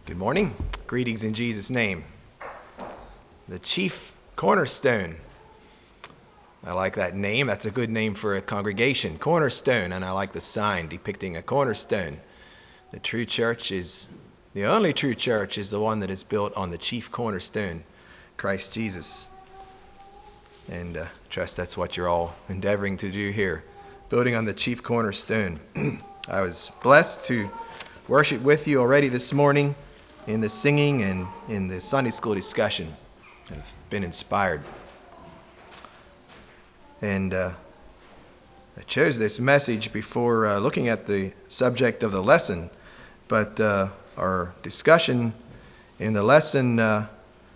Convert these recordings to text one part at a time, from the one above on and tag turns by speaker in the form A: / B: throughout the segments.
A: Good morning. Greetings in Jesus' name. The chief cornerstone. I like that name. That's a good name for a congregation. Cornerstone. And I like the sign depicting a cornerstone. The only true church is the one that is built on the chief cornerstone, Christ Jesus. And trust that's what you're all endeavoring to do here. Building on the chief cornerstone. I was blessed to worship with you already this morning in the singing and in the Sunday school discussion. I've been inspired. And I chose this message before looking at the subject of the lesson. But our discussion in the lesson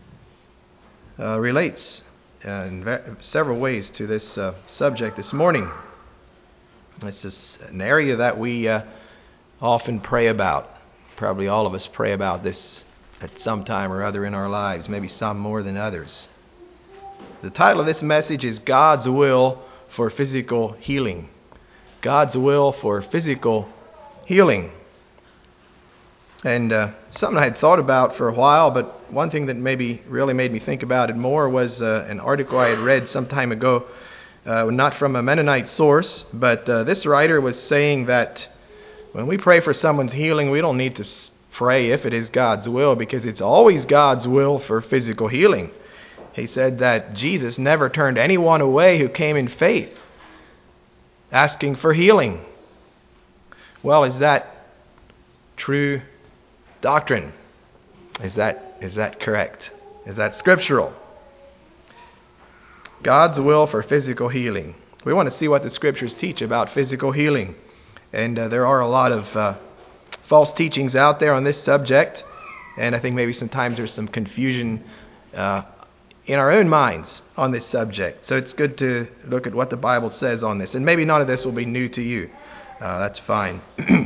A: relates in several ways to this subject this morning. It's just an area that we often pray about. Probably all of us pray about this at some time or other in our lives, maybe some more than others. The title of this message is God's Will for Physical Healing. God's Will for Physical Healing. And something I had thought about for a while, but one thing that maybe really made me think about it more was an article I had read some time ago, not from a Mennonite source, but this writer was saying that when we pray for someone's healing, we don't need to pray if it is God's will, because it's always God's will for physical healing. He said that Jesus never turned anyone away who came in faith, asking for healing. Well, is that true doctrine? Is that correct? Is that scriptural? God's will for physical healing. We want to see what the scriptures teach about physical healing. And there are a lot of false teachings out there on this subject. And I think maybe sometimes there's some confusion in our own minds on this subject. So it's good to look at what the Bible says on this. And maybe none of this will be new to you. That's fine.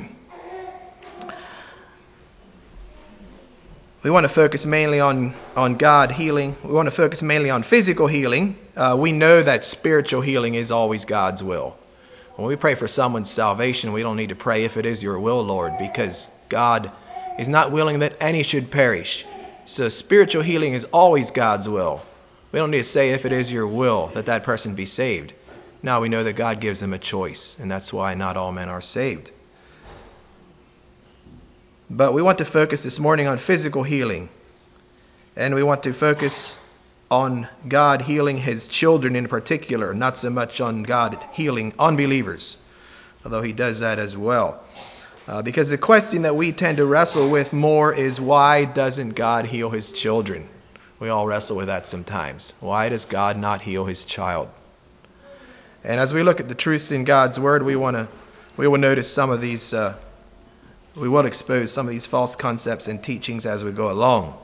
A: We want to focus mainly on God healing. We want to focus mainly on physical healing. We know that spiritual healing is always God's will. When we pray for someone's salvation, we don't need to pray if it is your will, Lord, because God is not willing that any should perish. So spiritual healing is always God's will. We don't need to say if it is your will that that person be saved. Now we know that God gives them a choice, and that's why not all men are saved. But we want to focus this morning on physical healing. And we want to focus on God healing His children in particular, not so much on God healing unbelievers, although He does that as well. Because the question that we tend to wrestle with more is, why doesn't God heal His children? We all wrestle with that sometimes. Why does God not heal His child? And as we look at the truths in God's Word, we will notice some of these. We will expose some of these false concepts and teachings as we go along.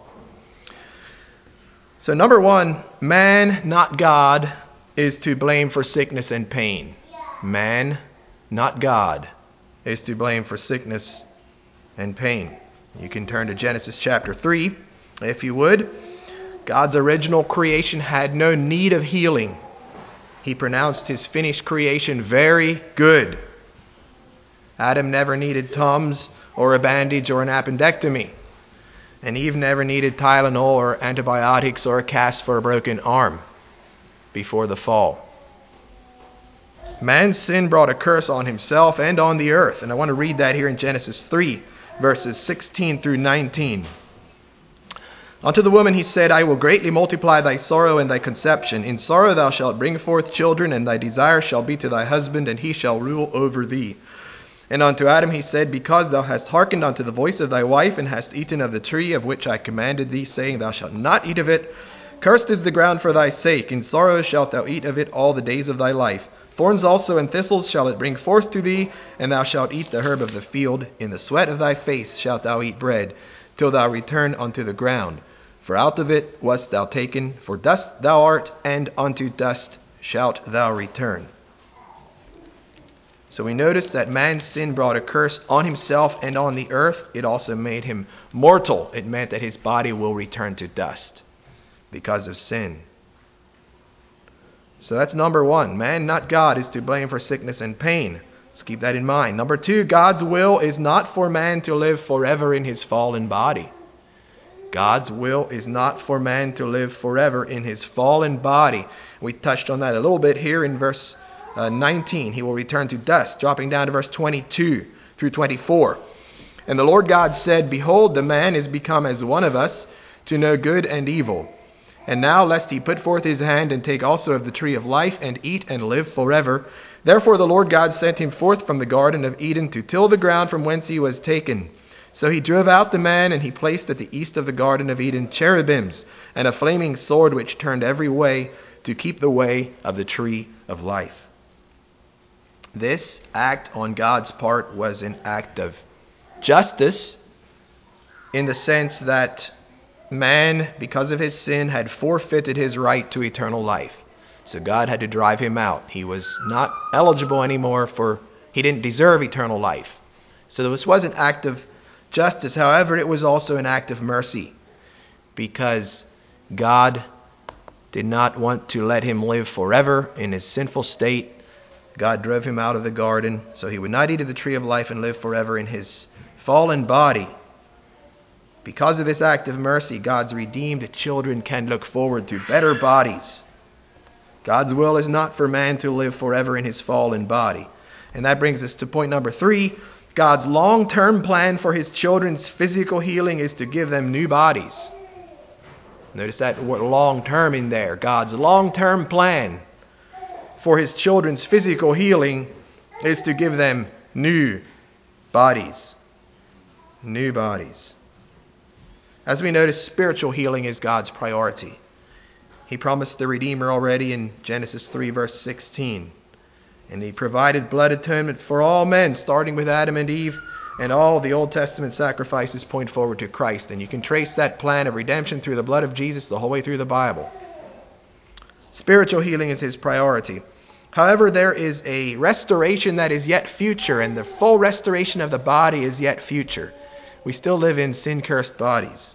A: So number one, man, not God, is to blame for sickness and pain. Man, not God, is to blame for sickness and pain. You can turn to Genesis chapter 3, if you would. God's original creation had no need of healing. He pronounced His finished creation very good. Adam never needed Tums or a bandage or an appendectomy. And Eve never needed Tylenol or antibiotics or a cast for a broken arm before the fall. Man's sin brought a curse on himself and on the earth. And I want to read that here in Genesis 3, verses 16 through 19. Unto the woman He said, I will greatly multiply thy sorrow and thy conception. In sorrow thou shalt bring forth children, and thy desire shall be to thy husband, and he shall rule over thee. And unto Adam He said, because thou hast hearkened unto the voice of thy wife, and hast eaten of the tree of which I commanded thee, saying, thou shalt not eat of it. Cursed is the ground for thy sake. In sorrow shalt thou eat of it all the days of thy life. Thorns also and thistles shall it bring forth to thee, and thou shalt eat the herb of the field. In the sweat of thy face shalt thou eat bread, till thou return unto the ground. For out of it wast thou taken, for dust thou art, and unto dust shalt thou return. So we notice that man's sin brought a curse on himself and on the earth. It also made him mortal. It meant that his body will return to dust because of sin. So that's number one. Man, not God, is to blame for sickness and pain. Let's keep that in mind. Number two, God's will is not for man to live forever in his fallen body. God's will is not for man to live forever in his fallen body. We touched on that a little bit here in verse 19. He will return to dust, dropping down to verse 22 through 24. And the Lord God said, Behold, the man is become as one of us, to know good and evil. And now lest he put forth his hand and take also of the tree of life, and eat and live forever. Therefore the Lord God sent him forth from the garden of Eden to till the ground from whence he was taken. So he drove out the man, and he placed at the east of the garden of Eden cherubims, and a flaming sword which turned every way, to keep the way of the tree of life. This act on God's part was an act of justice, in the sense that man, because of his sin, had forfeited his right to eternal life. So God had to drive him out. He was not eligible anymore he didn't deserve eternal life. So this was an act of justice. However, it was also an act of mercy, because God did not want to let him live forever in his sinful state. God drove him out of the garden so he would not eat of the tree of life and live forever in his fallen body. Because of this act of mercy, God's redeemed children can look forward to better bodies. God's will is not for man to live forever in his fallen body. And that brings us to point number 3. God's long-term plan for his children's physical healing is to give them new bodies. Notice that word long-term in there. God's long-term plan for his children's physical healing is to give them new bodies. New bodies. As we notice, spiritual healing is God's priority. He promised the Redeemer already in Genesis 3 verse 16. And he provided blood atonement for all men, starting with Adam and Eve, and all the Old Testament sacrifices point forward to Christ. And you can trace that plan of redemption through the blood of Jesus the whole way through the Bible. Spiritual healing is his priority. However, there is a restoration that is yet future, and the full restoration of the body is yet future. We still live in sin-cursed bodies.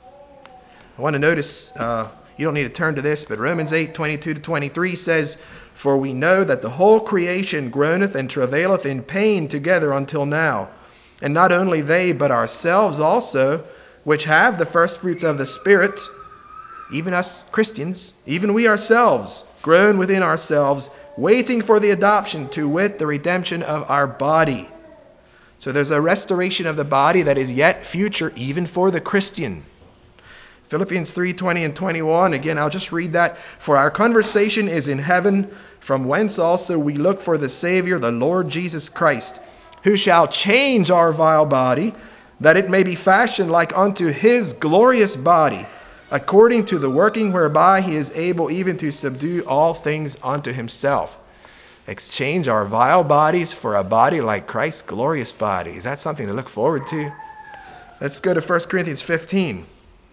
A: I want to notice, you don't need to turn to this, but Romans 8:22-23 says, For we know that the whole creation groaneth and travaileth in pain together until now. And not only they, but ourselves also, which have the first fruits of the Spirit, even us Christians, even we ourselves, groan within ourselves, waiting for the adoption, to wit, the redemption of our body. So there's a restoration of the body that is yet future, even for the Christian. Philippians 3:20 and 21, again, I'll just read that. For our conversation is in heaven, from whence also we look for the Savior, the Lord Jesus Christ, who shall change our vile body, that it may be fashioned like unto his glorious body, according to the working whereby he is able even to subdue all things unto himself. Exchange our vile bodies for a body like Christ's glorious body. Is that something to look forward to? Let's go to 1 Corinthians 15.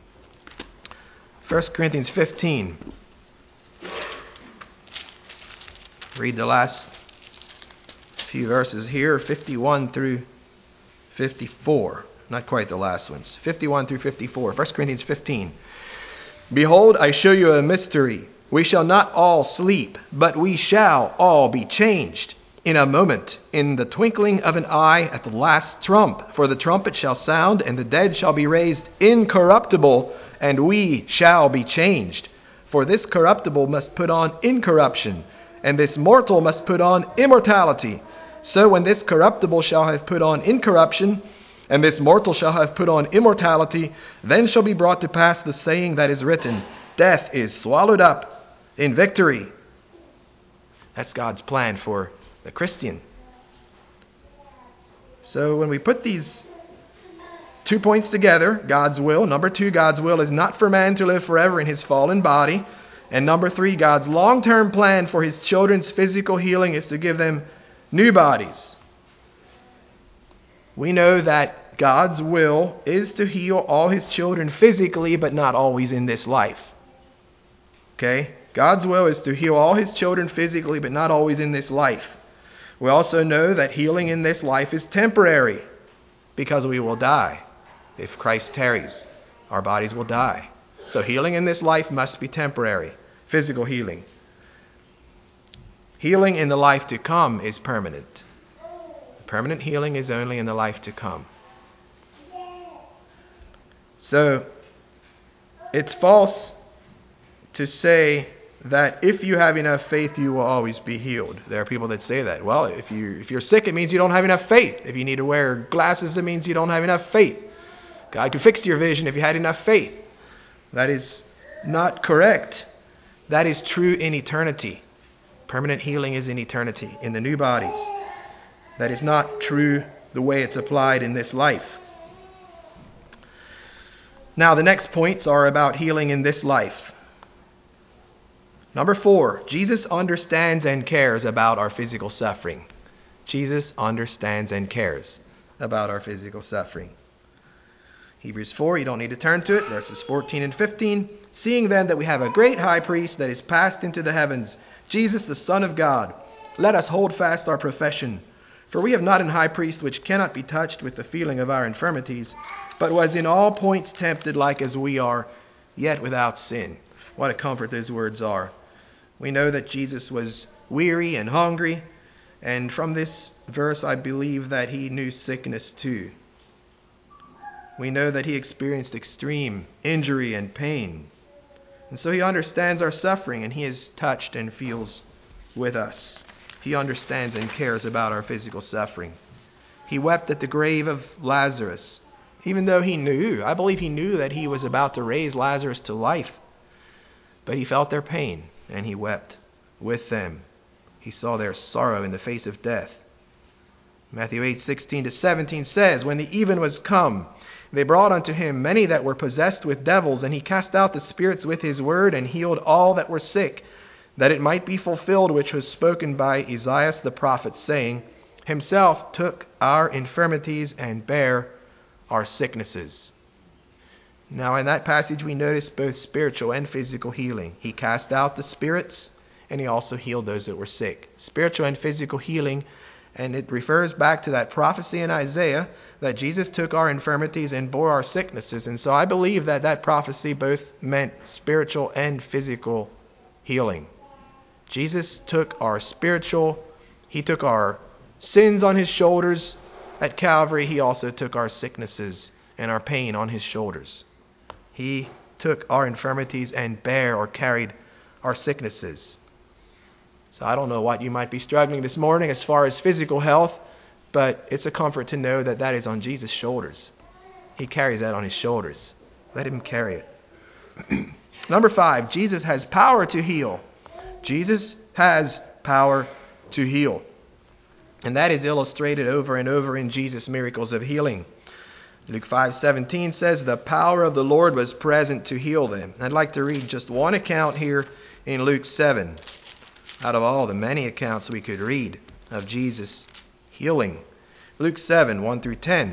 A: 1 Corinthians 15. Read the last few verses here, 51 through 54. Not quite the last ones. 51 through 54. 1 Corinthians 15. Behold, I show you a mystery. We shall not all sleep, but we shall all be changed in a moment, in the twinkling of an eye, at the last trump. For the trumpet shall sound, and the dead shall be raised incorruptible, and we shall be changed. For this corruptible must put on incorruption, and this mortal must put on immortality. So when this corruptible shall have put on incorruption, and this mortal shall have put on immortality, then shall be brought to pass the saying that is written, Death is swallowed up in victory. That's God's plan for the Christian. So when we put these 2 points together, God's will, number 2, God's will is not for man to live forever in his fallen body. And number 3, God's long-term plan for his children's physical healing is to give them new bodies. We know that God's will is to heal all his children physically, but not always in this life. Okay? God's will is to heal all his children physically, but not always in this life. We also know that healing in this life is temporary, because we will die. If Christ tarries, our bodies will die. So healing in this life must be temporary. Physical healing. Healing in the life to come is permanent. Permanent healing is only in the life to come. So It's false to say that if you have enough faith, you will always be healed. There are people that say that. Well, if you're sick, it means you don't have enough faith. If you need to wear glasses, it means you don't have enough faith. God could fix your vision if you had enough faith. That is not correct. That is true in eternity. Permanent healing is in eternity, in the new bodies. That is not true the way it's applied in this life. Now, the next points are about healing in this life. Number 4, Jesus understands and cares about our physical suffering. Jesus understands and cares about our physical suffering. Hebrews 4, you don't need to turn to it, verses 14 and 15. Seeing then that we have a great high priest that is passed into the heavens, Jesus the Son of God, let us hold fast our profession. For we have not an high priest which cannot be touched with the feeling of our infirmities, but was in all points tempted like as we are, yet without sin. What a comfort those words are. We know that Jesus was weary and hungry, and from this verse I believe that he knew sickness too. We know that he experienced extreme injury and pain. And so he understands our suffering, and he is touched and feels with us. He understands and cares about our physical suffering. He wept at the grave of Lazarus, even though I believe he knew that he was about to raise Lazarus to life. But he felt their pain, and he wept with them. He saw their sorrow in the face of death. Matthew 8:16-17 says, When the even was come, they brought unto him many that were possessed with devils, and he cast out the spirits with his word, and healed all that were sick, that it might be fulfilled which was spoken by Isaiah the prophet, saying, Himself took our infirmities and bare our sicknesses. Now in that passage we notice both spiritual and physical healing. He cast out the spirits, and he also healed those that were sick. Spiritual and physical healing, and it refers back to that prophecy in Isaiah that Jesus took our infirmities and bore our sicknesses. And so I believe that that prophecy both meant spiritual and physical healing. Jesus took our he took our sins on his shoulders at Calvary. He also took our sicknesses and our pain on his shoulders. He took our infirmities and carried our sicknesses. So I don't know what you might be struggling this morning as far as physical health, but it's a comfort to know that that is on Jesus' shoulders. He carries that on his shoulders. Let him carry it. Number 5, Jesus has power to heal. Jesus has power to heal. And that is illustrated over and over in Jesus' miracles of healing. Luke 5:17 says, The power of the Lord was present to heal them. I'd like to read just one account here in Luke 7, out of all the many accounts we could read of Jesus healing. Luke 7, 1-10.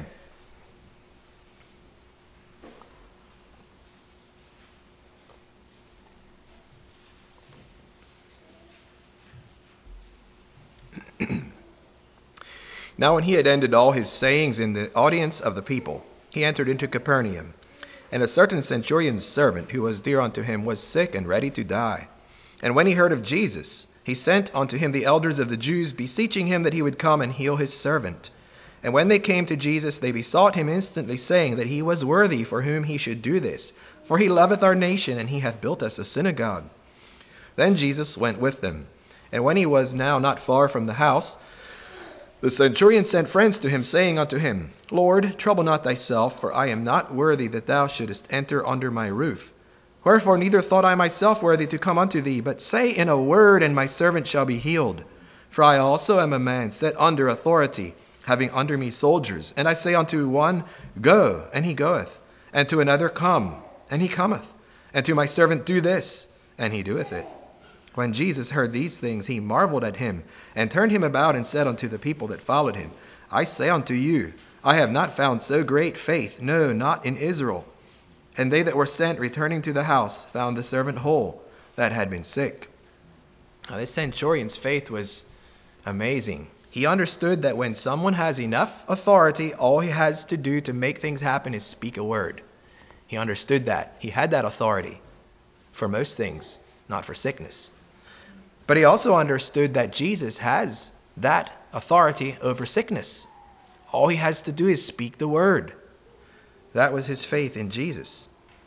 A: Now when he had ended all his sayings in the audience of the people, he entered into Capernaum. And a certain centurion's servant, who was dear unto him, was sick and ready to die. And when he heard of Jesus, he sent unto him the elders of the Jews, beseeching him that he would come and heal his servant. And when they came to Jesus, they besought him instantly, saying that he was worthy for whom he should do this. For he loveth our nation, and he hath built us a synagogue. Then Jesus went with them. And when he was now not far from the house, the centurion sent friends to him, saying unto him, Lord, trouble not thyself, for I am not worthy that thou shouldest enter under my roof. Wherefore neither thought I myself worthy to come unto thee, but say in a word, and my servant shall be healed. For I also am a man set under authority, having under me soldiers. And I say unto one, Go, and he goeth, and to another, Come, and he cometh, and to my servant, Do this, and he doeth it. When Jesus heard these things, he marveled at him, and turned him about, and said unto the people that followed him, I say unto you, I have not found so great faith, no, not in Israel. And they that were sent, returning to the house, found the servant whole that had been sick. Now, this centurion's faith was amazing. He understood that when someone has enough authority, all he has to do to make things happen is speak a word. He understood that. He had that authority for most things, not for sickness. But he also understood that Jesus has that authority over sickness. All he has to do is speak the word. That was his faith in Jesus.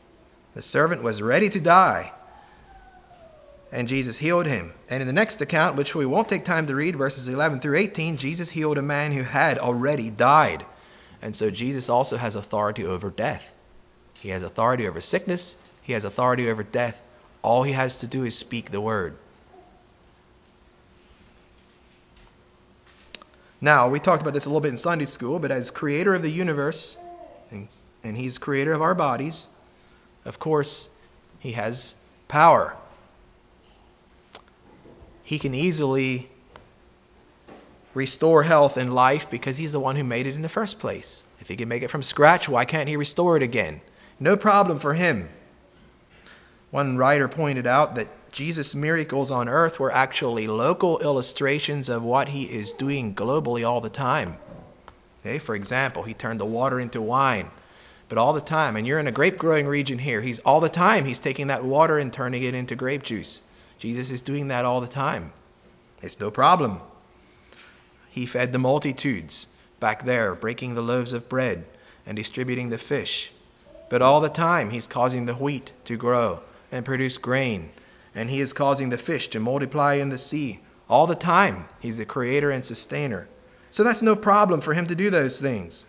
A: The servant was ready to die, and Jesus healed him. And in the next account, which we won't take time to read, verses 11 through 18, Jesus healed a man who had already died. And so Jesus also has authority over death. He has authority over sickness. He has authority over death. All he has to do is speak the word. Now, we talked about this a little bit in Sunday school, but as creator of the universe, and he's creator of our bodies, of course, he has power. He can easily restore health and life because he's the one who made it in the first place. If he can make it from scratch, why can't he restore it again? No problem for him. One writer pointed out that Jesus' miracles on earth were actually local illustrations of what he is doing globally all the time. Okay, for example, he turned the water into wine, but all the time, and you're in a grape growing region here, he's taking that water and turning it into grape juice. Jesus is doing that all the time. It's no problem. He fed the multitudes back there, breaking the loaves of bread and distributing the fish. But all the time, he's causing the wheat to grow and produce grain. And he is causing the fish to multiply in the sea. All the time, he's the creator and sustainer. So that's no problem for him to do those things.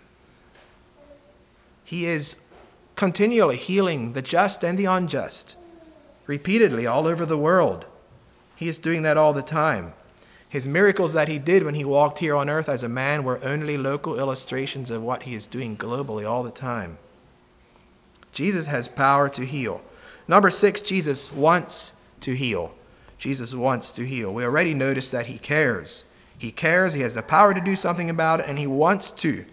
A: He is continually healing the just and the unjust, repeatedly all over the world. He is doing that all the time. His miracles that he did when he walked here on earth as a man were only local illustrations of what he is doing globally all the time. Jesus has power to heal. Number 6, Jesus wants to heal. Jesus wants to heal. We already noticed that he cares. He cares. He has the power to do something about it, and he wants to.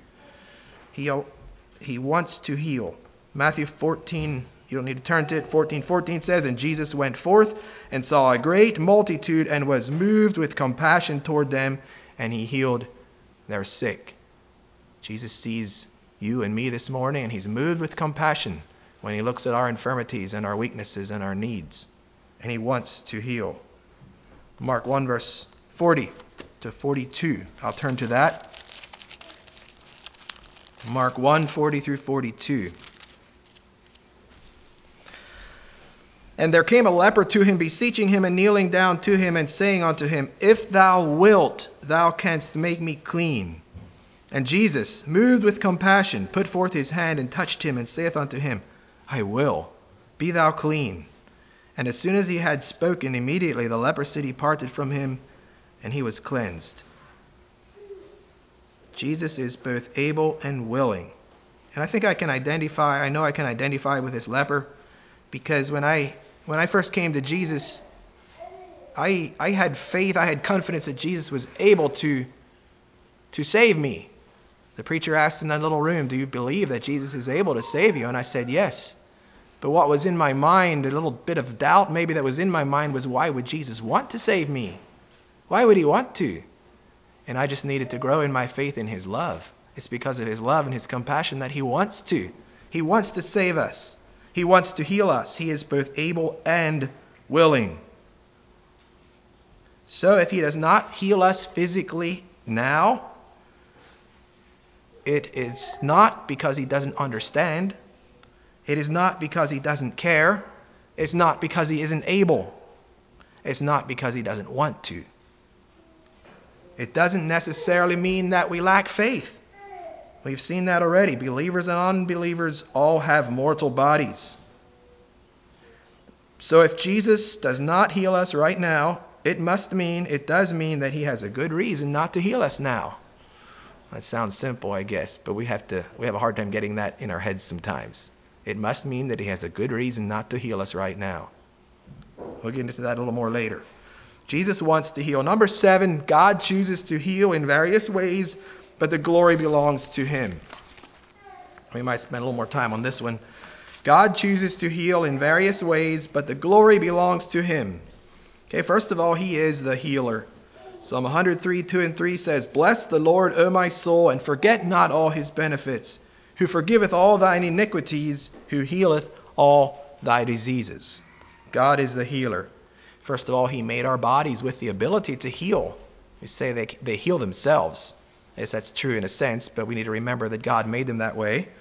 A: He wants to heal. Matthew 14, you don't need to turn to it. 14:14 says, "And Jesus went forth and saw a great multitude and was moved with compassion toward them, and he healed their sick." Jesus sees you and me this morning, and he's moved with compassion when he looks at our infirmities and our weaknesses and our needs. And he wants to heal. Mark 1, verse 40 to 42. I'll turn to that. Mark 1, 40 through 42. "And there came a leper to him, beseeching him and kneeling down to him and saying unto him, If thou wilt, thou canst make me clean. And Jesus, moved with compassion, put forth his hand and touched him and saith unto him, I will, be thou clean. And as soon as he had spoken, immediately the leprosy departed from him, and he was cleansed." Jesus is both able and willing. And I think I can identify with this leper, because when I first came to Jesus, I had faith, I had confidence that Jesus was able to save me. The preacher asked in that little room, "Do you believe that Jesus is able to save you?" And I said, yes. But what was in my mind, a little bit of doubt maybe that was in my mind, was, why would Jesus want to save me? Why would he want to? And I just needed to grow in my faith in his love. It's because of his love and his compassion that he wants to. He wants to save us. He wants to heal us. He is both able and willing. So if he does not heal us physically now, it is not because he doesn't understand. It is not because he doesn't care. It's not because he isn't able. It's not because he doesn't want to. It doesn't necessarily mean that we lack faith. We've seen that already. Believers and unbelievers all have mortal bodies. So if Jesus does not heal us right now, it does mean that he has a good reason not to heal us now. That sounds simple, I guess, but we have a hard time getting that in our heads sometimes. It must mean that he has a good reason not to heal us right now. We'll get into that a little more later. Jesus wants to heal. Number 7, God chooses to heal in various ways, but the glory belongs to him. We might spend a little more time on this one. God chooses to heal in various ways, but the glory belongs to him. Okay, first of all, he is the healer. Psalm 103, 2 and 3 says, Bless the Lord, O my soul, and forget not all his benefits, who forgiveth all thine iniquities, who healeth all thy diseases. God is the healer. First of all, he made our bodies with the ability to heal. We say they heal themselves. Yes, that's true in a sense, but we need to remember that God made them that way.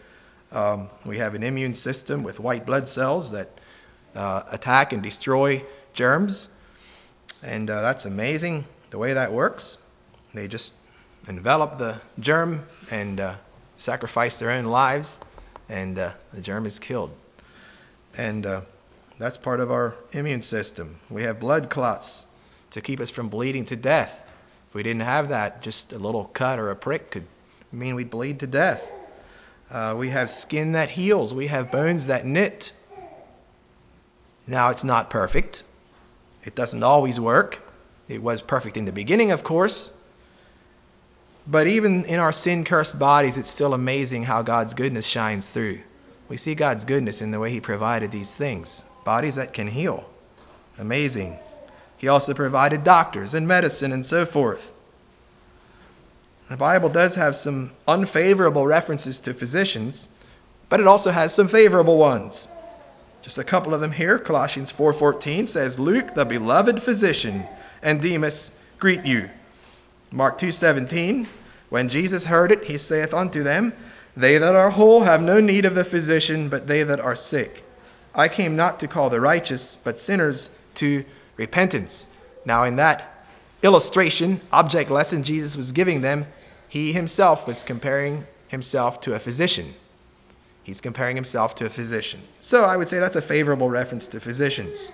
A: We have an immune system with white blood cells that attack and destroy germs. And that's amazing the way that works. They just envelop the germ and sacrifice their own lives, and the germ is killed. And that's part of our immune system. We have blood clots to keep us from bleeding to death. If we didn't have that, just a little cut or a prick could mean we'd bleed to death. We have skin that heals. We have bones that knit. Now, it's not perfect. It doesn't always work. It was perfect in the beginning, of course. But even in our sin-cursed bodies, it's still amazing how God's goodness shines through. We see God's goodness in the way He provided these things. Bodies that can heal. Amazing. He also provided doctors and medicine and so forth. The Bible does have some unfavorable references to physicians, but it also has some favorable ones. Just a couple of them here. Colossians 4:14 says, Luke, the beloved physician, and Demas greet you. Mark 2:17, when Jesus heard it, he saith unto them, They that are whole have no need of a physician, but they that are sick. I came not to call the righteous, but sinners to repentance. Now in that illustration, object lesson Jesus was giving them, he himself was comparing himself to a physician. He's comparing himself to a physician. So I would say that's a favorable reference to physicians.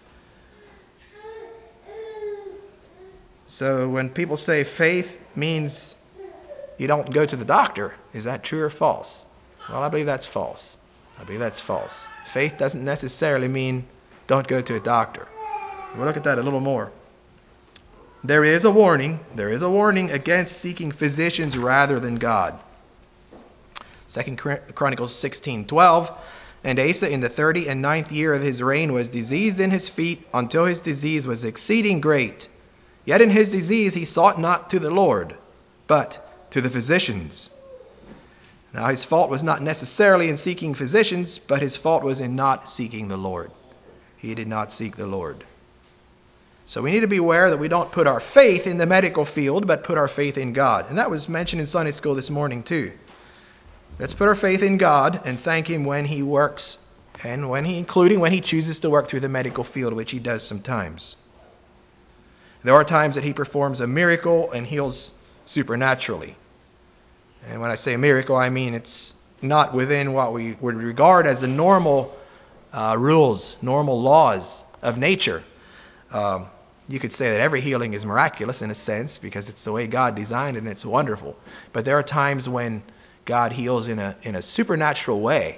A: So when people say faith means you don't go to the doctor, is that true or false? Well, I believe that's false. Faith doesn't necessarily mean don't go to a doctor. We'll look at that a little more. There is a warning against seeking physicians rather than God. 2 Chronicles 16:12, And Asa in the 39th year of his reign was diseased in his feet until his disease was exceeding great. Yet in his disease he sought not to the Lord, but to the physicians. Now his fault was not necessarily in seeking physicians, but his fault was in not seeking the Lord. He did not seek the Lord. So we need to be aware that we don't put our faith in the medical field, but put our faith in God. And that was mentioned in Sunday school this morning too. Let's put our faith in God and thank Him when He works, and including when He chooses to work through the medical field, which He does sometimes. There are times that He performs a miracle and heals supernaturally. And when I say a miracle, I mean it's not within what we would regard as the normal rules, normal laws of nature. You could say that every healing is miraculous in a sense because it's the way God designed it and it's wonderful. But there are times when God heals in a supernatural way.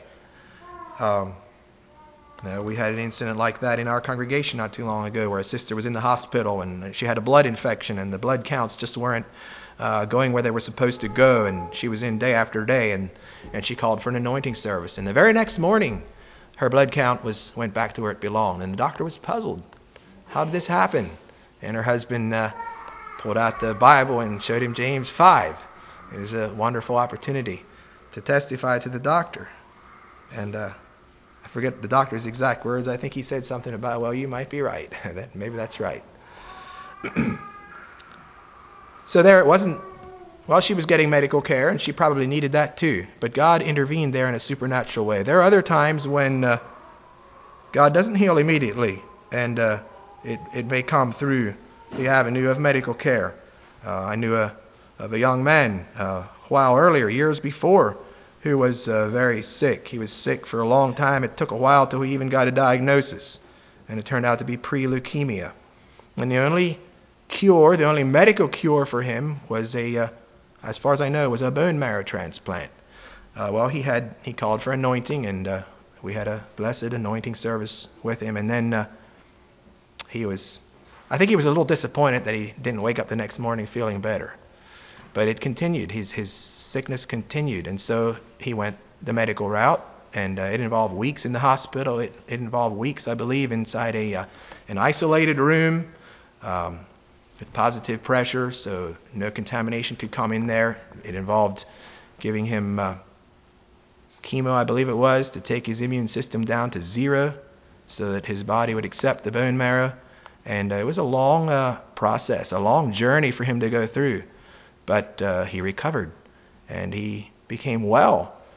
A: We had an incident like that in our congregation not too long ago where a sister was in the hospital and she had a blood infection and the blood counts just weren't going where they were supposed to go, and she was in day after day, and she called for an anointing service. And the very next morning, her blood count went back to where it belonged, and the doctor was puzzled. How did this happen? And her husband pulled out the Bible and showed him James 5. It was a wonderful opportunity to testify to the doctor. And I forget the doctor's exact words. I think he said something about, well, you might be right. Maybe that's right. So there it wasn't, well, she was getting medical care, and she probably needed that too. But God intervened there in a supernatural way. There are other times when God doesn't heal immediately, and it may come through the avenue of medical care. I knew of a young man a while earlier, years before, who was very sick. He was sick for a long time. It took a while till he even got a diagnosis, and it turned out to be pre-leukemia. And the only medical cure for him was as far as I know, was a bone marrow transplant. He called for anointing, and we had a blessed anointing service with him. And then I think he was a little disappointed that he didn't wake up the next morning feeling better. But it continued. His sickness continued, and so he went the medical route, and it involved weeks in the hospital. It involved weeks, I believe, inside an isolated room with positive pressure, so no contamination could come in there. It involved giving him chemo, I believe it was, to take his immune system down to 0 so that his body would accept the bone marrow. And it was a long process, a long journey for him to go through. But he recovered, and he became well.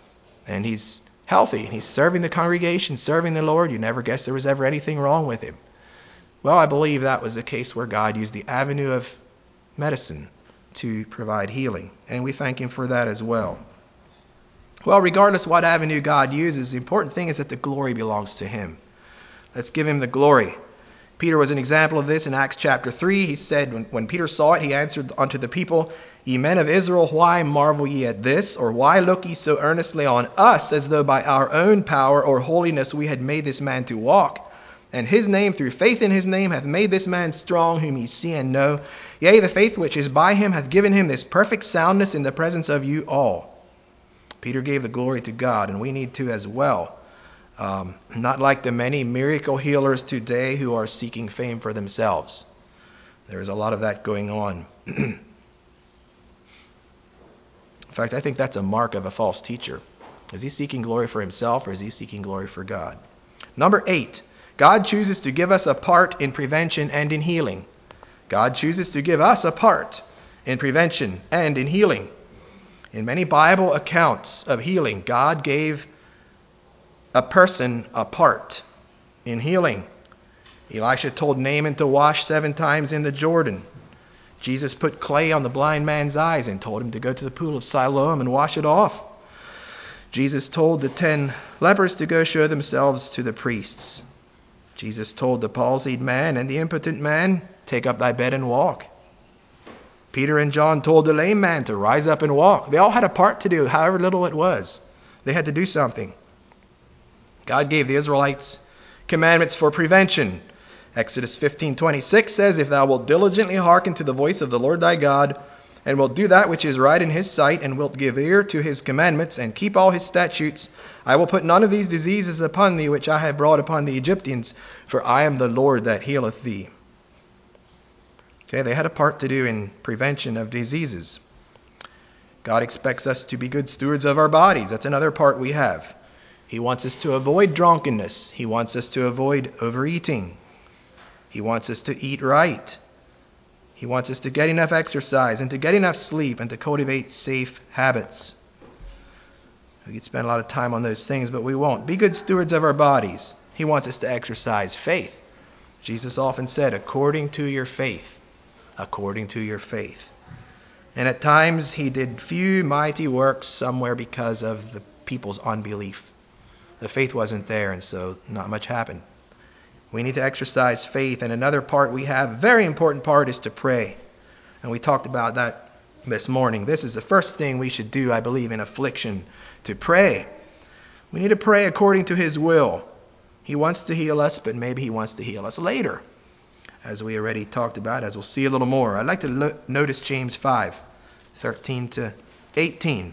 A: and he's healthy, and he's serving the congregation, serving the Lord. You never guess there was ever anything wrong with him. Well, I believe that was a case where God used the avenue of medicine to provide healing, and we thank him for that as well. Well, regardless what avenue God uses, the important thing is that the glory belongs to him. Let's give him the glory. Peter was an example of this in Acts chapter 3. He said, when Peter saw it, he answered unto the people, Ye men of Israel, why marvel ye at this? Or why look ye so earnestly on us, as though by our own power or holiness we had made this man to walk? And his name, through faith in his name, hath made this man strong, whom ye see and know. Yea, the faith which is by him hath given him this perfect soundness in the presence of you all. Peter gave the glory to God, and we need to as well. Not like the many miracle healers today who are seeking fame for themselves. There is a lot of that going on. In fact, I think that's a mark of a false teacher. Is he seeking glory for himself, or is he seeking glory for God? Number 8, God chooses to give us a part in prevention and in healing. God chooses to give us a part in prevention and in healing. In many Bible accounts of healing, God gave a person a part in healing. Elisha told Naaman to wash 7 times in the Jordan. Jesus put clay on the blind man's eyes and told him to go to the pool of Siloam and wash it off. Jesus told the 10 lepers to go show themselves to the priests. Jesus told the palsied man and the impotent man, take up thy bed and walk. Peter and John told the lame man to rise up and walk. They all had a part to do, however little it was. They had to do something. God gave the Israelites commandments for prevention. Exodus 15:26 says, If thou wilt diligently hearken to the voice of the Lord thy God, and wilt do that which is right in his sight, and wilt give ear to his commandments, and keep all his statutes, I will put none of these diseases upon thee, which I have brought upon the Egyptians, for I am the Lord that healeth thee. Okay, they had a part to do in prevention of diseases. God expects us to be good stewards of our bodies. That's another part we have. He wants us to avoid drunkenness. He wants us to avoid overeating. He wants us to eat right. He wants us to get enough exercise and to get enough sleep and to cultivate safe habits. We could spend a lot of time on those things, but we won't. Be good stewards of our bodies. He wants us to exercise faith. Jesus often said, according to your faith. According to your faith. And at times he did few mighty works somewhere because of the people's unbelief. The faith wasn't there, and so not much happened. We need to exercise faith. And another part we have, a very important part, is to pray. And we talked about that this morning. This is the first thing we should do, I believe, in affliction, to pray. We need to pray according to his will. He wants to heal us, but maybe he wants to heal us later, as we already talked about, as we'll see a little more. I'd like to notice James 5:13 to 18.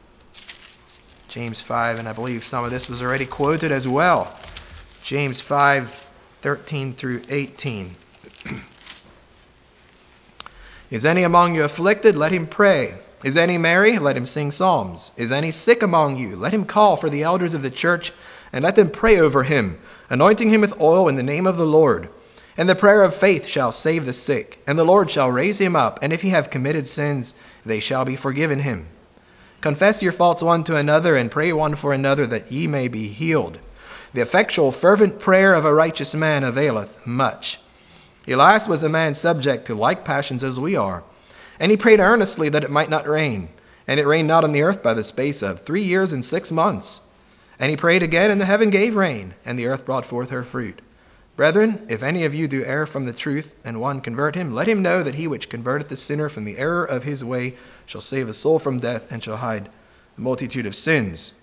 A: James 5, and I believe some of this was already quoted as well. James 5:13 through 18. Is any among you afflicted? Let him pray. Is any merry? Let him sing psalms. Is any sick among you? Let him call for the elders of the church, and let them pray over him, anointing him with oil in the name of the Lord. And the prayer of faith shall save the sick, and the Lord shall raise him up, and if he have committed sins, they shall be forgiven him. Confess your faults one to another, and pray one for another, that ye may be healed. The effectual fervent prayer of a righteous man availeth much. Elias was a man subject to like passions as we are, and he prayed earnestly that it might not rain. And it rained not on the earth by the space of 3 years and 6 months. And he prayed again, and the heaven gave rain, and the earth brought forth her fruit. Brethren, if any of you do err from the truth, and one convert him, let him know that he which converteth the sinner from the error of his way shall save a soul from death, and shall hide a multitude of sins.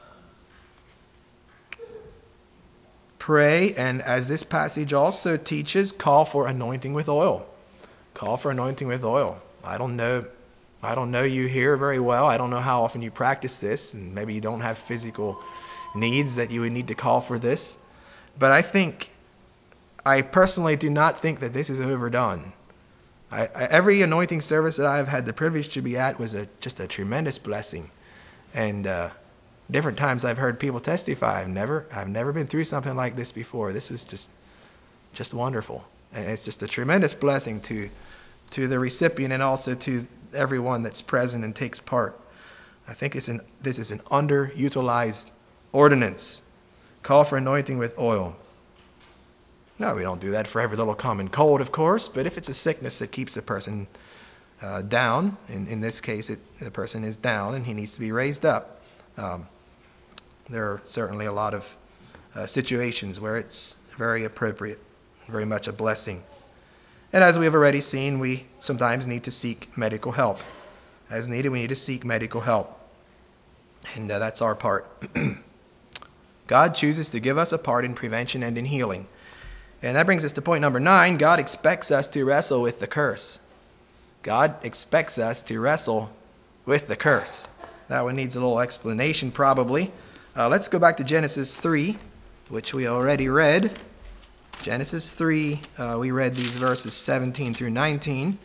A: Pray, and as this passage also teaches, call for anointing with oil. Call for anointing with oil. I don't know you here very well. I don't know how often you practice this, and maybe you don't have physical needs that you would need to call for this. But I personally do not think that this is overdone. Every anointing service that I've had the privilege to be at was just a tremendous blessing. And different times I've heard people testify, I've never been through something like this before. This is just wonderful. And it's just a tremendous blessing to the recipient and also to everyone that's present and takes part. I think this is an underutilized ordinance. Call for anointing with oil. No, we don't do that for every little common cold, of course, but if it's a sickness that keeps a person down, in this case the person is down and he needs to be raised up, there are certainly a lot of situations where it's very appropriate, very much a blessing. And as we have already seen, we sometimes need to seek medical help. As needed, we need to seek medical help. And that's our part. God chooses to give us a part in prevention and in healing. And that brings us to point number 9. God expects us to wrestle with the curse. God expects us to wrestle with the curse. That one needs a little explanation probably. Let's go back to Genesis 3, which we already read. Genesis 3, we read these verses 17 through 19.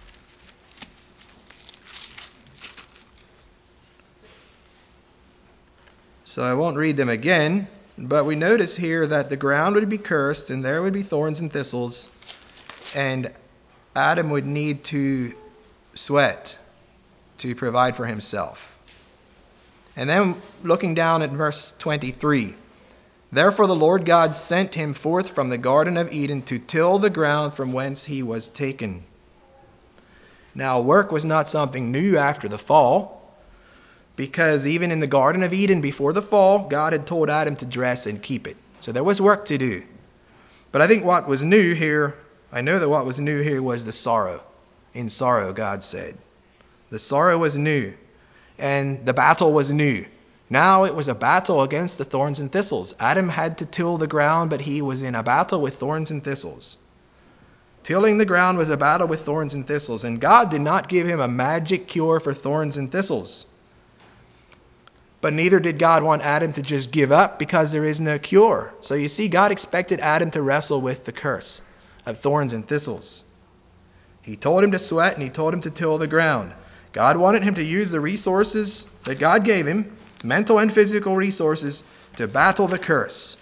A: So I won't read them again, but we notice here that the ground would be cursed and there would be thorns and thistles, and Adam would need to sweat to provide for himself. And then looking down at verse 23, therefore the Lord God sent him forth from the Garden of Eden to till the ground from whence he was taken. Now work was not something new after the fall, because even in the Garden of Eden before the fall, God had told Adam to dress and keep it. So there was work to do. But I think what was new here, I know that what was new here was the sorrow. In sorrow, God said. The sorrow was new. And the battle was new. Now it was a battle against the thorns and thistles. Adam had to till the ground, but he was in a battle with thorns and thistles. Tilling the ground was a battle with thorns and thistles. And God did not give him a magic cure for thorns and thistles. But neither did God want Adam to just give up, because there is no cure. So you see, God expected Adam to wrestle with the curse of thorns and thistles. He told him to sweat and he told him to till the ground. God wanted him to use the resources that God gave him, mental and physical resources, to battle the curse.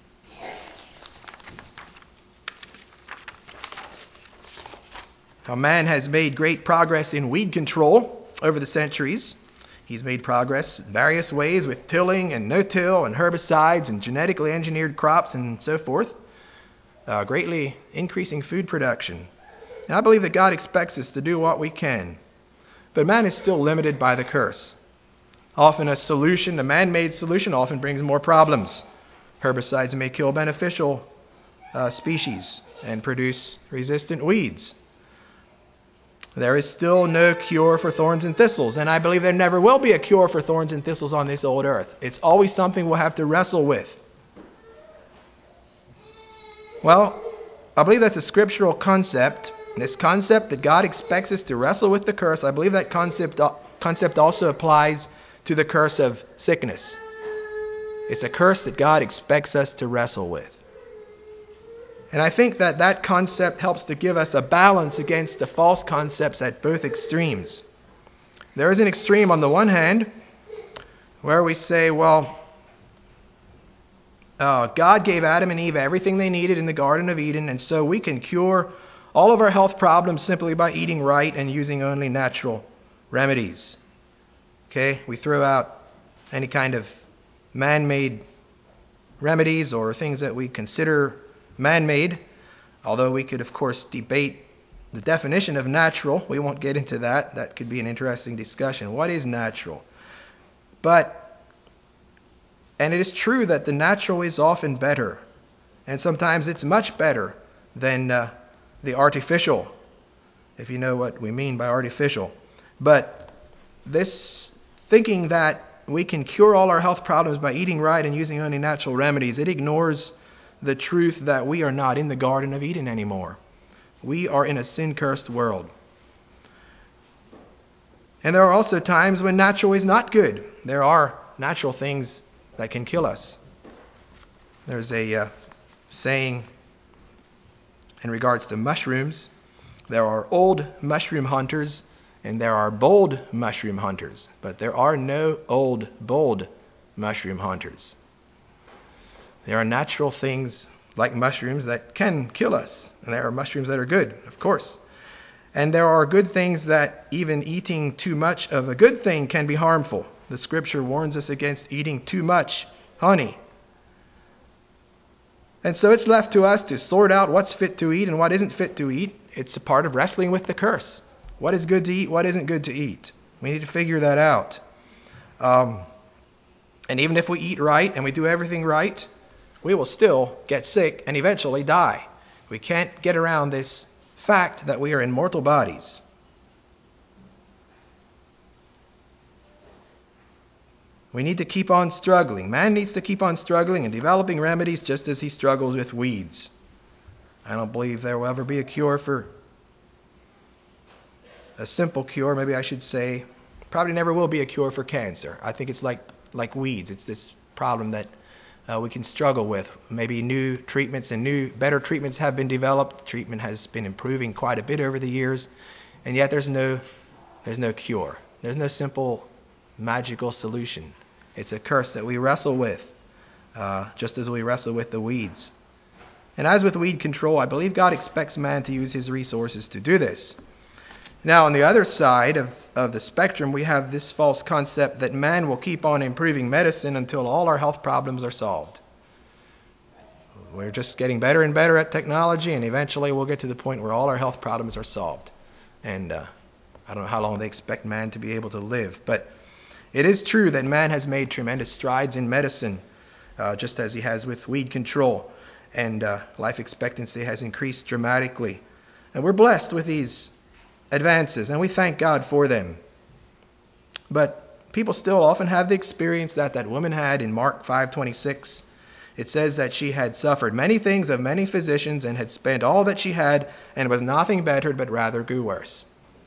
A: Now, man has made great progress in weed control over the centuries. He's made progress in various ways with tilling and no-till and herbicides and genetically engineered crops and so forth, greatly increasing food production. And I believe that God expects us to do what we can. But man is still limited by the curse. Often a man-made solution often brings more problems. Herbicides may kill beneficial species and produce resistant weeds. There is still no cure for thorns and thistles, and I believe there never will be a cure for thorns and thistles on this old earth. It's always something we'll have to wrestle with. Well, I believe that's a scriptural concept. This concept that God expects us to wrestle with the curse, I believe that concept also applies to the curse of sickness. It's a curse that God expects us to wrestle with. And I think that concept helps to give us a balance against the false concepts at both extremes. There is an extreme on the one hand where we say, well, God gave Adam and Eve everything they needed in the Garden of Eden, and so we can cure all of our health problems simply by eating right and using only natural remedies. Okay, we throw out any kind of man-made remedies or things that we consider man-made, although we could, of course, debate the definition of natural. We won't get into that. That could be an interesting discussion. What is natural? And it is true that the natural is often better, and sometimes it's much better than the artificial, if you know what we mean by artificial. But this thinking that we can cure all our health problems by eating right and using only natural remedies, it ignores the truth that we are not in the Garden of Eden anymore. We are in a sin-cursed world. And there are also times when natural is not good. There are natural things that can kill us. There's a saying in regards to mushrooms. There are old mushroom hunters and there are bold mushroom hunters, but there are no old, bold mushroom hunters. There are natural things like mushrooms that can kill us, and there are mushrooms that are good, of course. And there are good things that even eating too much of a good thing can be harmful. The Scripture warns us against eating too much honey. And so it's left to us to sort out what's fit to eat and what isn't fit to eat. It's a part of wrestling with the curse. What is good to eat, what isn't good to eat. We need to figure that out. And even if we eat right and we do everything right, we will still get sick and eventually die. We can't get around this fact that we are in mortal bodies. We need to keep on struggling. Man needs to keep on struggling and developing remedies just as he struggles with weeds. I don't believe there will ever be a cure for a simple cure. Maybe I should say probably never will be a cure for cancer. I think it's like weeds. It's this problem that we can struggle with. Maybe new treatments and better treatments have been developed. Treatment has been improving quite a bit over the years, and yet there's no cure. There's no simple magical solution. It's a curse that we wrestle with, just as we wrestle with the weeds. And as with weed control, I believe God expects man to use his resources to do this. Now, on the other side of the spectrum, we have this false concept that man will keep on improving medicine until all our health problems are solved. We're just getting better and better at technology, and eventually we'll get to the point where all our health problems are solved. And I don't know how long they expect man to be able to live. But it is true that man has made tremendous strides in medicine, just as he has with weed control. And life expectancy has increased dramatically. And we're blessed with these advances, and we thank God for them. But people still often have the experience that woman had in Mark 5:26. It says that she had suffered many things of many physicians and had spent all that she had and was nothing bettered but rather grew worse.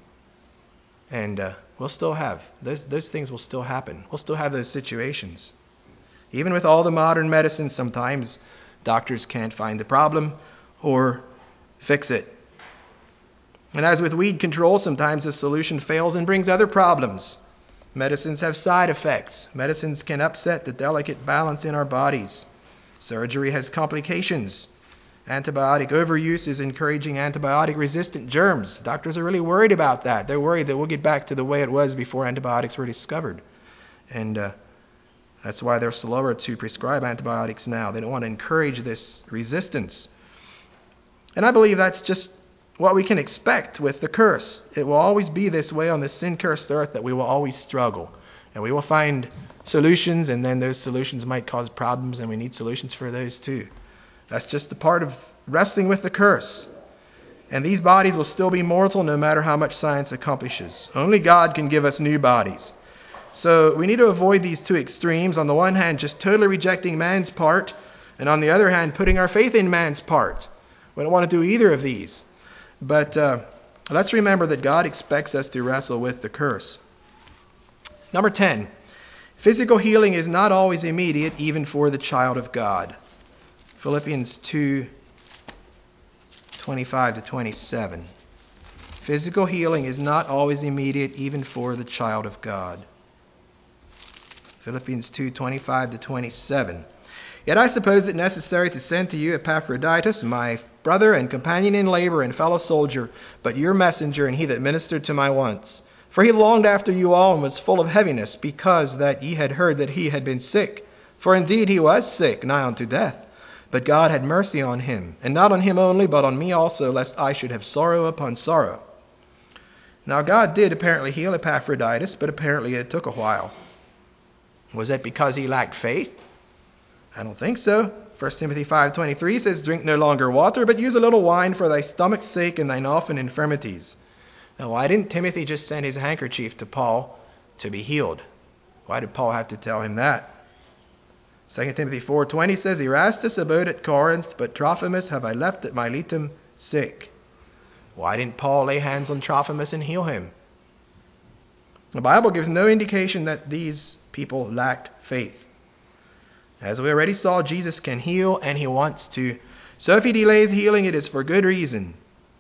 A: And we'll still have those things will still happen. We'll still have those situations. Even with all the modern medicine, sometimes doctors can't find the problem or fix it. And as with weed control, sometimes the solution fails and brings other problems. Medicines have side effects. Medicines can upset the delicate balance in our bodies. Surgery has complications. Antibiotic overuse is encouraging antibiotic-resistant germs. Doctors are really worried about that. They're worried that we'll get back to the way it was before antibiotics were discovered. And that's why they're slower to prescribe antibiotics now. They don't want to encourage this resistance. And I believe that's just what we can expect with the curse. It will always be this way on this sin-cursed earth, that we will always struggle. And we will find solutions, and then those solutions might cause problems, and we need solutions for those too. That's just a part of wrestling with the curse. And these bodies will still be mortal no matter how much science accomplishes. Only God can give us new bodies. So we need to avoid these two extremes. On the one hand, just totally rejecting man's part, and on the other hand, putting our faith in man's part. We don't want to do either of these. But let's remember that God expects us to wrestle with the curse. Number 10, physical healing is not always immediate, even for the child of God. Philippians 2:25-27. Physical healing is not always immediate, even for the child of God. Philippians 2:25-27. Yet I suppose it necessary to send to you Epaphroditus, my brother and companion in labor and fellow soldier, but your messenger, and he that ministered to my wants. For he longed after you all, and was full of heaviness, because that ye had heard that he had been sick. For indeed he was sick, nigh unto death. But God had mercy on him, and not on him only, but on me also, lest I should have sorrow upon sorrow. Now God did apparently heal Epaphroditus, but apparently it took a while. Was that because he lacked faith? I don't think so. 1 Timothy 5:23 says, drink no longer water, but use a little wine for thy stomach's sake and thine often infirmities. Now, why didn't Timothy just send his handkerchief to Paul to be healed? Why did Paul have to tell him that? 2 Timothy 4:20 says, Erastus abode at Corinth, but Trophimus have I left at Miletum sick. Why didn't Paul lay hands on Trophimus and heal him? The Bible gives no indication that these people lacked faith. As we already saw, Jesus can heal, and he wants to. So if he delays healing, it is for good reason.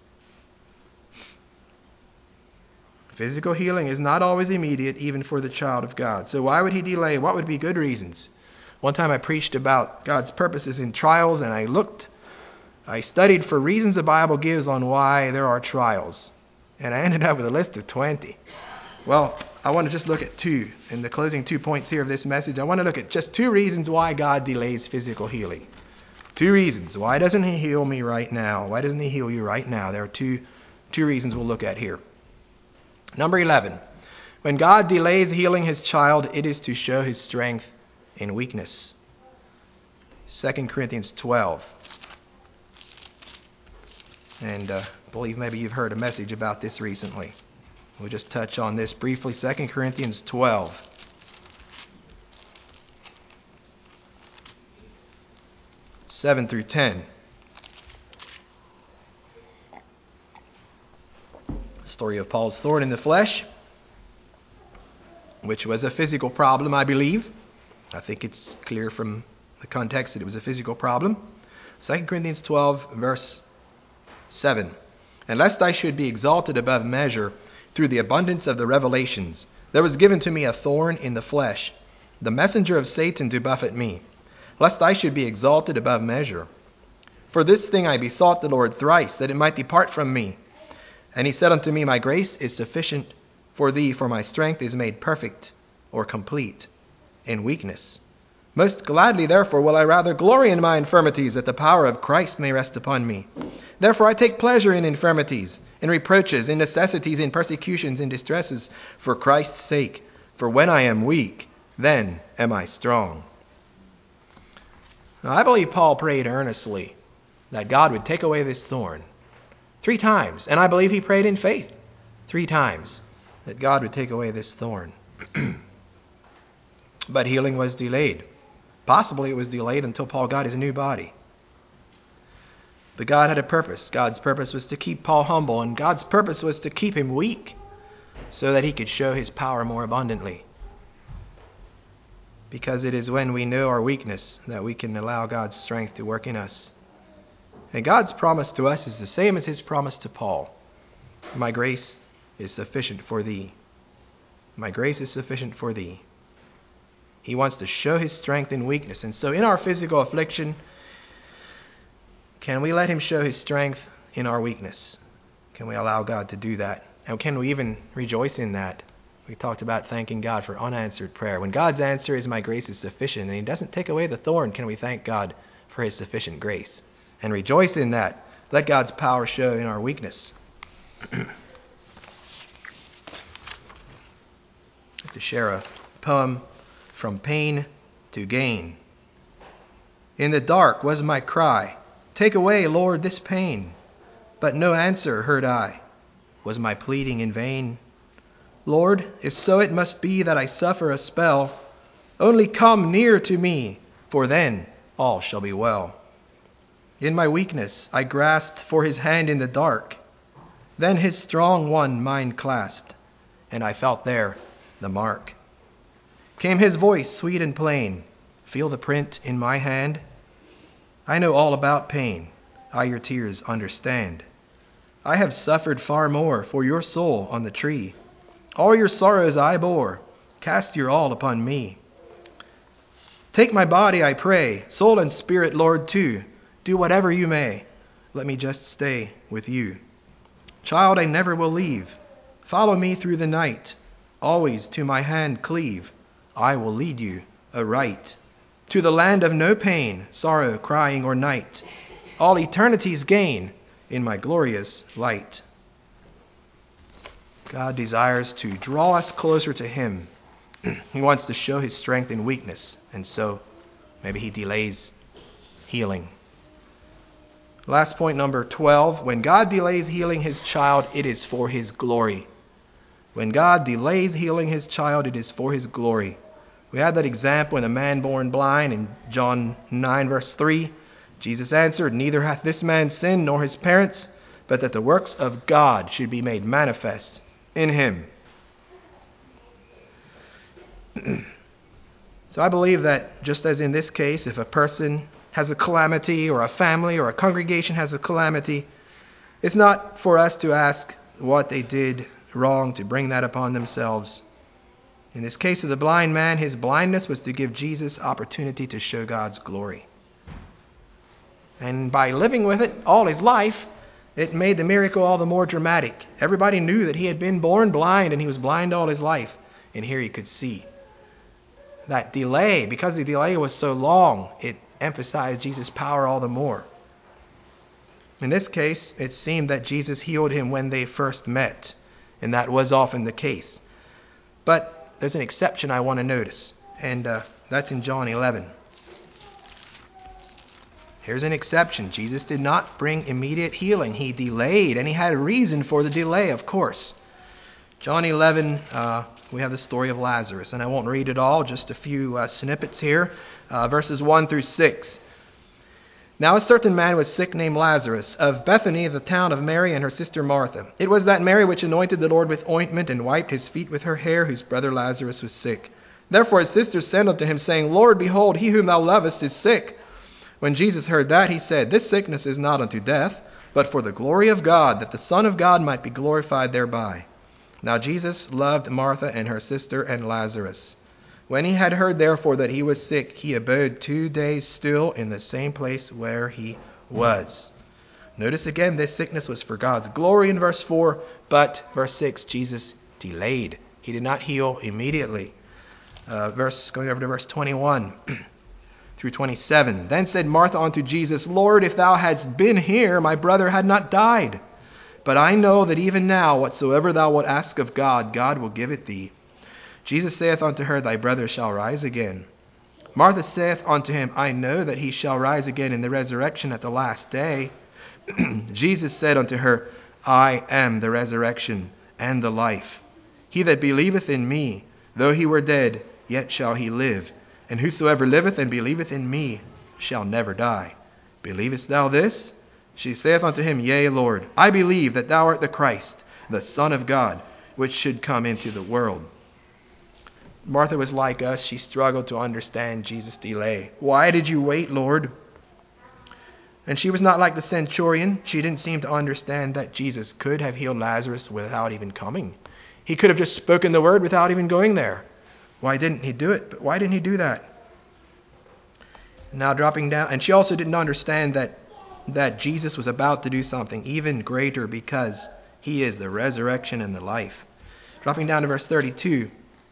A: Physical healing is not always immediate, even for the child of God. So why would he delay? What would be good reasons? One time I preached about God's purposes in trials, and I studied for reasons the Bible gives on why there are trials. And I ended up with a list of 20. Well, I want to just look at two. In the closing 2 points here of this message, I want to look at just 2 reasons why God delays physical healing. 2 reasons. Why doesn't He heal me right now? Why doesn't He heal you right now? There are two reasons we'll look at here. Number 11. When God delays healing His child, it is to show His strength in weakness. 2 Corinthians 12. And I believe maybe you've heard a message about this recently. We'll just touch on this briefly. 2 Corinthians 12. Seven through 10. Story of Paul's thorn in the flesh, which was a physical problem, I believe. I think it's clear from the context that it was a physical problem. 2 Corinthians 12, verse 7. And lest I should be exalted above measure through the abundance of the revelations, there was given to me a thorn in the flesh, the messenger of Satan to buffet me, lest I should be exalted above measure. For this thing I besought the Lord thrice, that it might depart from me. And He said unto me, My grace is sufficient for thee, for my strength is made perfect or complete in weakness. Most gladly, therefore, will I rather glory in my infirmities, that the power of Christ may rest upon me. Therefore I take pleasure in infirmities, in reproaches, in necessities, in persecutions, in distresses, for Christ's sake. For when I am weak, then am I strong. Now, I believe Paul prayed earnestly that God would take away this thorn 3 times. And I believe he prayed in faith 3 times that God would take away this thorn. But healing was delayed. Possibly it was delayed until Paul got his new body. But God had a purpose. God's purpose was to keep Paul humble, and God's purpose was to keep him weak so that he could show His power more abundantly. Because it is when we know our weakness that we can allow God's strength to work in us. And God's promise to us is the same as His promise to Paul. My grace is sufficient for thee. My grace is sufficient for thee. He wants to show His strength in weakness. And so in our physical affliction, can we let Him show His strength in our weakness? Can we allow God to do that? And can we even rejoice in that? We talked about thanking God for unanswered prayer. When God's answer is, my grace is sufficient, and He doesn't take away the thorn, can we thank God for His sufficient grace? And rejoice in that. Let God's power show in our weakness. I'd like to share a poem, From Pain to Gain. In the dark was my cry, take away, Lord, this pain. But no answer heard I. Was my pleading in vain? Lord, if so it must be that I suffer a spell, only come near to me, for then all shall be well. In my weakness I grasped for His hand in the dark. Then His strong one mine clasped, and I felt there the mark. Came His voice sweet and plain, feel the print in my hand. I know all about pain, I your tears understand. I have suffered far more for your soul on the tree. All your sorrows I bore, cast your all upon me. Take my body, I pray, soul and spirit, Lord, too. Do whatever you may, let me just stay with you. Child, I never will leave. Follow me through the night, always to my hand cleave. I will lead you aright to the land of no pain, sorrow, crying, or night. All eternity's gain in my glorious light. God desires to draw us closer to Him. He wants to show His strength in weakness, and so maybe He delays healing. Last point, number 12. When God delays healing His child, it is for His glory. When God delays healing His child, it is for His glory. We had that example in a man born blind in John 9, verse 3. Jesus answered, Neither hath this man sinned nor his parents, but that the works of God should be made manifest in him. So I believe that just as in this case, if a person has a calamity, or a family or a congregation has a calamity, it's not for us to ask what they did wrong to bring that upon themselves. In this case of the blind man, his blindness was to give Jesus opportunity to show God's glory. And by living with it all his life, It made the miracle all the more dramatic. Everybody knew that he had been born blind and he was blind all his life. And here he could see. That delay, because the delay was so long, it emphasized Jesus' power all the more. In this case, it seemed that Jesus healed him when they first met. And that was often the case. But there's an exception I want to notice. And that's in John 11. Here's an exception. Jesus did not bring immediate healing. He delayed, and he had a reason for the delay, of course. John 11, we have the story of Lazarus, and I won't read it all, just a few snippets here, verses 1 through 6. Now a certain man was sick named Lazarus, of Bethany, the town of Mary and her sister Martha. It was that Mary which anointed the Lord with ointment and wiped his feet with her hair, whose brother Lazarus was sick. Therefore his sisters sent unto him, saying, Lord, behold, he whom thou lovest is sick. When Jesus heard that, he said, This sickness is not unto death, but for the glory of God, that the Son of God might be glorified thereby. Now Jesus loved Martha and her sister and Lazarus. When he had heard therefore that he was sick, he abode 2 days still in the same place where he was. Notice again, this sickness was for God's glory in verse 4, but verse 6, Jesus delayed. He did not heal immediately. Going over to verse 21 through 27. Then said Martha unto Jesus, Lord, if thou hadst been here, my brother had not died. But I know that even now, whatsoever thou wilt ask of God, God will give it thee. Jesus saith unto her, Thy brother shall rise again. Martha saith unto him, I know that he shall rise again in the resurrection at the last day. Jesus said unto her, I am the resurrection and the life. He that believeth in me, though he were dead, yet shall he live. And whosoever liveth and believeth in me shall never die. Believest thou this? She saith unto him, Yea, Lord, I believe that thou art the Christ, the Son of God, which should come into the world. Martha was like us. She struggled to understand Jesus' delay. Why did you wait, Lord? And she was not like the centurion. She didn't seem to understand that Jesus could have healed Lazarus without even coming. He could have just spoken the word without even going there. Why didn't he do it? But why didn't he do that? Now dropping down, and she also didn't understand that Jesus was about to do something even greater because he is the resurrection and the life. Dropping down to verse 32.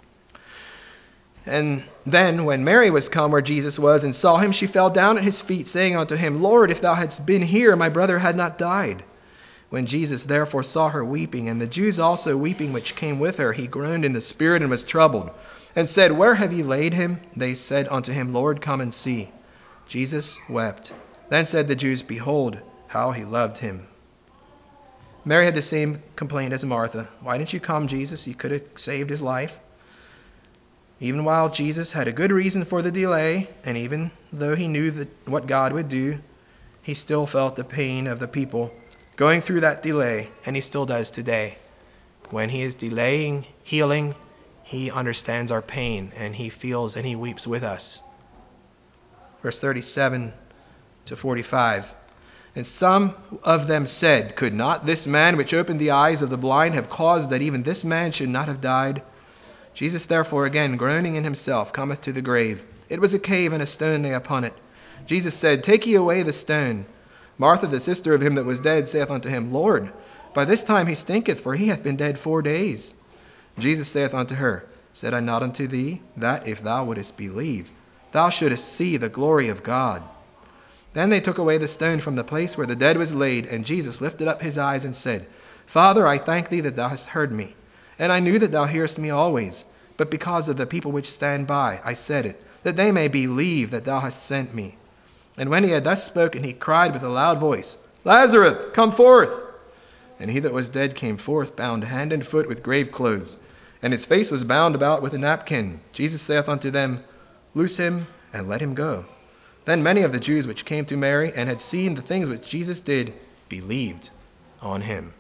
A: And then when Mary was come where Jesus was and saw him, she fell down at his feet, saying unto him, Lord, if thou hadst been here, my brother had not died. When Jesus therefore saw her weeping, and the Jews also weeping which came with her, he groaned in the spirit and was troubled, and said, Where have ye laid him? They said unto him, Lord, come and see. Jesus wept. Then said the Jews, Behold, how he loved him. Mary had the same complaint as Martha. Why didn't you come, Jesus? You could have saved his life. Even while Jesus had a good reason for the delay, and even though he knew what God would do, he still felt the pain of the people going through that delay, and he still does today. When he is delaying healing, he understands our pain, and he feels and he weeps with us. Verse 37 to 45. And some of them said, Could not this man which opened the eyes of the blind have caused that even this man should not have died? Jesus therefore, again groaning in himself, cometh to the grave. It was a cave, and a stone lay upon it. Jesus said, Take ye away the stone. Martha, the sister of him that was dead, saith unto him, Lord, by this time he stinketh, for he hath been dead 4 days. Jesus saith unto her, Said I not unto thee, that if thou wouldest believe, thou shouldest see the glory of God? Then they took away the stone from the place where the dead was laid, and Jesus lifted up his eyes and said, Father, I thank thee that thou hast heard me. And I knew that thou hearest me always, but because of the people which stand by, I said it, that they may believe that thou hast sent me. And when he had thus spoken, he cried with a loud voice, Lazarus, come forth! And he that was dead came forth, bound hand and foot with grave clothes, and his face was bound about with a napkin. Jesus saith unto them, Loose him, and let him go. Then many of the Jews which came to Mary, and had seen the things which Jesus did, believed on him.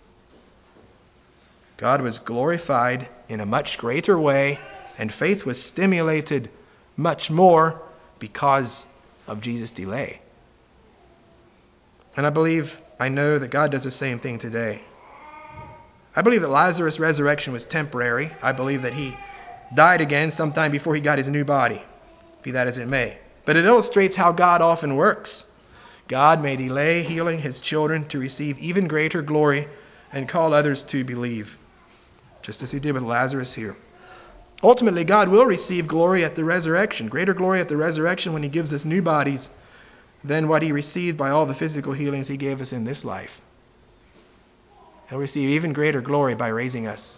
A: God was glorified in a much greater way, and faith was stimulated much more because of Jesus' delay. And I know that God does the same thing today. I believe that Lazarus' resurrection was temporary. I believe that he died again sometime before he got his new body, be that as it may. But it illustrates how God often works. God may delay healing his children to receive even greater glory and call others to believe, just as he did with Lazarus here. Ultimately, God will receive glory at the resurrection, greater glory at the resurrection when he gives us new bodies than what he received by all the physical healings he gave us in this life. He'll receive even greater glory by raising us.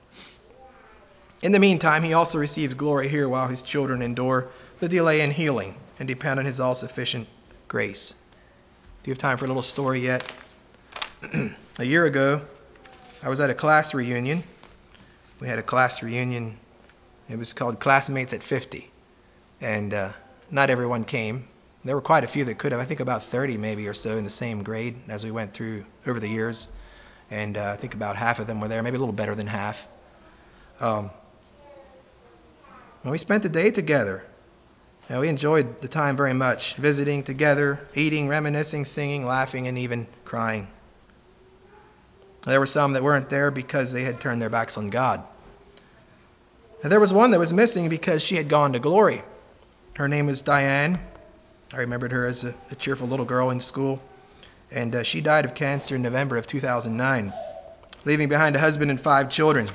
A: In the meantime, he also receives glory here while his children endure the delay in healing and depend on his all-sufficient grace. Do you have time for a little story yet? A year ago, I was at a class reunion. We had a class reunion. It was called Classmates at 50. And not everyone came. There were quite a few that could have. I think about 30 maybe or so in the same grade as we went through over the years. And I think about half of them were there, maybe a little better than half. And we spent the day together. And we enjoyed the time very much, visiting together, eating, reminiscing, singing, laughing, and even crying. There were some that weren't there because they had turned their backs on God. And there was one that was missing because she had gone to glory. Her name was Diane. I remembered her as a cheerful little girl in school. And she died of cancer in November of 2009, leaving behind a husband and 5 children.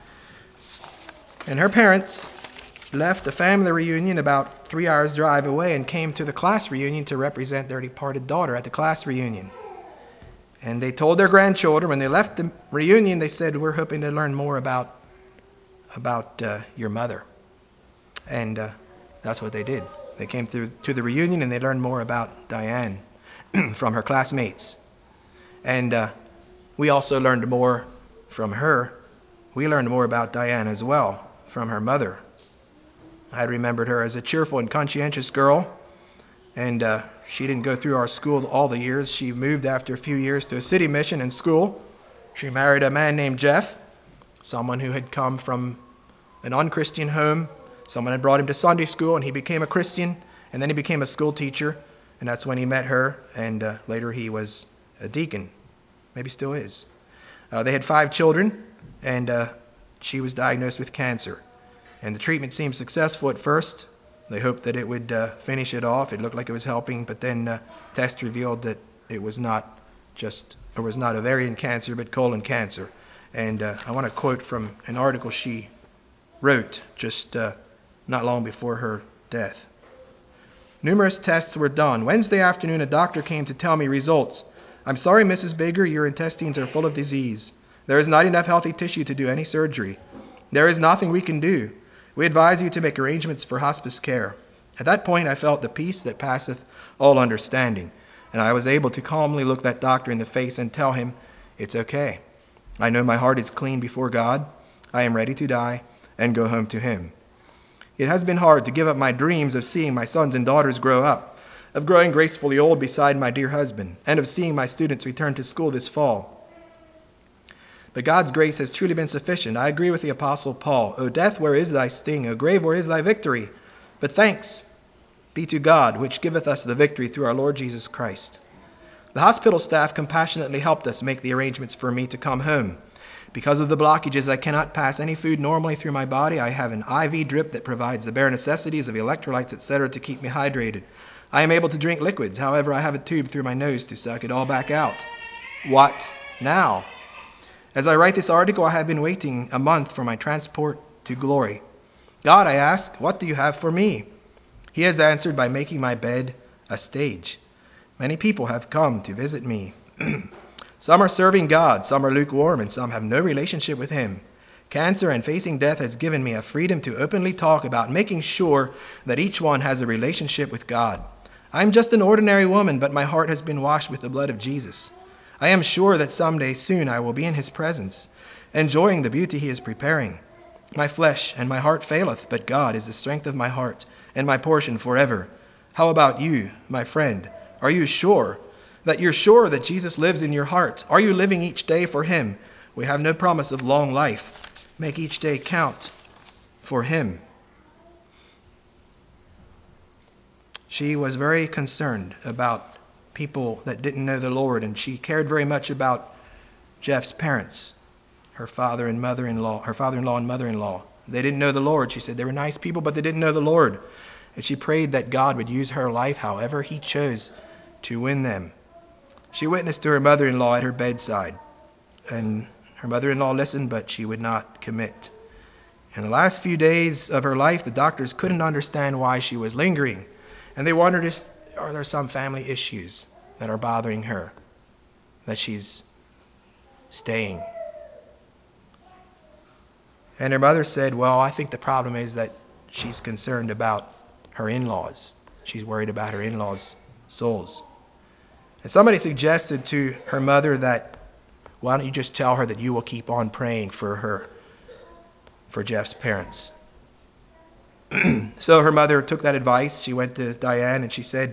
A: And her parents left the family reunion about 3 hours drive away and came to the class reunion to represent their departed daughter at the class reunion. And they told their grandchildren when they left the reunion, they said, "We're hoping to learn more about your mother." And that's what they did. They came to the reunion and they learned more about Diane from her classmates. And we also learned more from her. We learned more about Diane as well from her mother. I remembered her as a cheerful and conscientious girl. And she didn't go through our school all the years. She moved after a few years to a city mission and school. She married a man named Jeff, someone who had come from an unchristian home. Someone had brought him to Sunday school, and he became a Christian, and then he became a school teacher, and that's when he met her, and later he was a deacon. Maybe still is. They had 5 children, and she was diagnosed with cancer. And the treatment seemed successful at first. They hoped that it would finish it off. It looked like it was helping, but then tests revealed that it was not ovarian cancer, but colon cancer. And I want to quote from an article she wrote just not long before her death. Numerous tests were done. Wednesday afternoon, a doctor came to tell me results. "I'm sorry, Mrs. Bigger, your intestines are full of disease. There is not enough healthy tissue to do any surgery. There is nothing we can do. We advise you to make arrangements for hospice care." At that point, I felt the peace that passeth all understanding, and I was able to calmly look that doctor in the face and tell him, "It's okay. I know my heart is clean before God. I am ready to die and go home to him." It has been hard to give up my dreams of seeing my sons and daughters grow up, of growing gracefully old beside my dear husband, and of seeing my students return to school this fall. But God's grace has truly been sufficient. I agree with the Apostle Paul. "O death, where is thy sting? O grave, where is thy victory? But thanks be to God, which giveth us the victory through our Lord Jesus Christ." The hospital staff compassionately helped us make the arrangements for me to come home. Because of the blockages, I cannot pass any food normally through my body. I have an IV drip that provides the bare necessities of electrolytes, etc. to keep me hydrated. I am able to drink liquids. However, I have a tube through my nose to suck it all back out. What now? As I write this article, I have been waiting a month for my transport to glory. God, I ask, what do you have for me? He has answered by making my bed a stage. Many people have come to visit me. Some are serving God, some are lukewarm, and some have no relationship with him. Cancer and facing death has given me a freedom to openly talk about making sure that each one has a relationship with God. I am just an ordinary woman, but my heart has been washed with the blood of Jesus. I am sure that someday soon I will be in his presence, enjoying the beauty he is preparing. My flesh and my heart faileth, but God is the strength of my heart and my portion forever. How about you, my friend? Are you sure that Jesus lives in your heart? Are you living each day for him? We have no promise of long life. Make each day count for him. She was very concerned about people that didn't know the Lord, and she cared very much about Jeff's parents, her father and mother-in-law, her father-in-law and mother-in-law. They didn't know the Lord. She said they were nice people, but they didn't know the Lord. And she prayed that God would use her life however he chose to win them. She witnessed to her mother-in-law at her bedside, and her mother-in-law listened, but she would not commit. In the last few days of her life, the doctors couldn't understand why she was lingering, and they wondered if are there some family issues that are bothering her, that she's staying. And her mother said, well, I think the problem is that she's concerned about her in-laws. She's worried about her in-laws' souls. And somebody suggested to her mother that, why don't you just tell her that you will keep on praying for Jeff's parents. So her mother took that advice. She went to Diane and she said,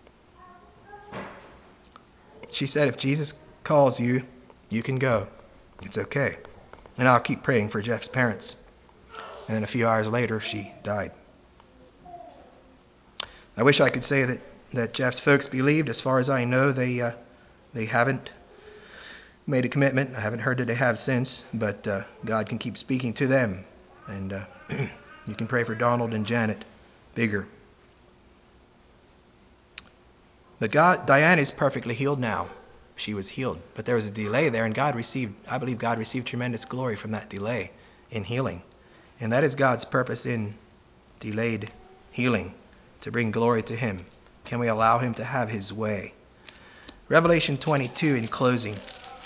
A: if Jesus calls you, you can go. It's okay. And I'll keep praying for Jeff's parents. And then a few hours later, she died. I wish I could say that Jeff's folks believed. As far as I know, they haven't made a commitment. I haven't heard that they have since, but God can keep speaking to them. And you can pray for Donald and Janet bigger. But Diane is perfectly healed now. She was healed. But there was a delay there, and I believe God received tremendous glory from that delay in healing. And that is God's purpose in delayed healing, to bring glory to Him. Can we allow Him to have His way? Revelation 22 in closing.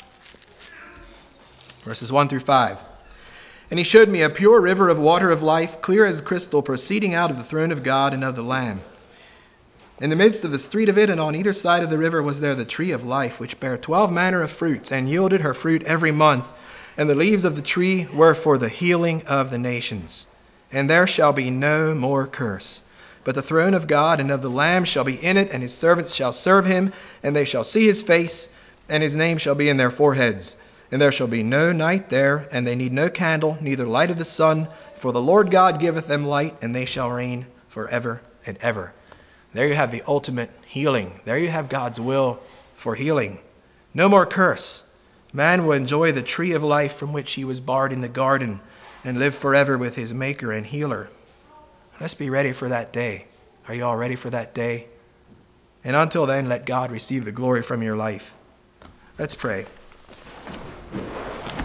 A: Verses 1 through 5. And He showed me a pure river of water of life, clear as crystal, proceeding out of the throne of God and of the Lamb. In the midst of the street of it, and on either side of the river, was there the tree of life, which bare 12 manner of fruits, and yielded her fruit every month. And the leaves of the tree were for the healing of the nations. And there shall be no more curse. But the throne of God and of the Lamb shall be in it, and His servants shall serve Him, and they shall see His face, and His name shall be in their foreheads. And there shall be no night there, and they need no candle, neither light of the sun, for the Lord God giveth them light, and they shall reign forever and ever. There you have the ultimate healing. There you have God's will for healing. No more curse. Man will enjoy the tree of life from which he was barred in the garden, and live forever with his Maker and Healer. Let's be ready for that day. Are you all ready for that day? And until then, let God receive the glory from your life. Let's pray.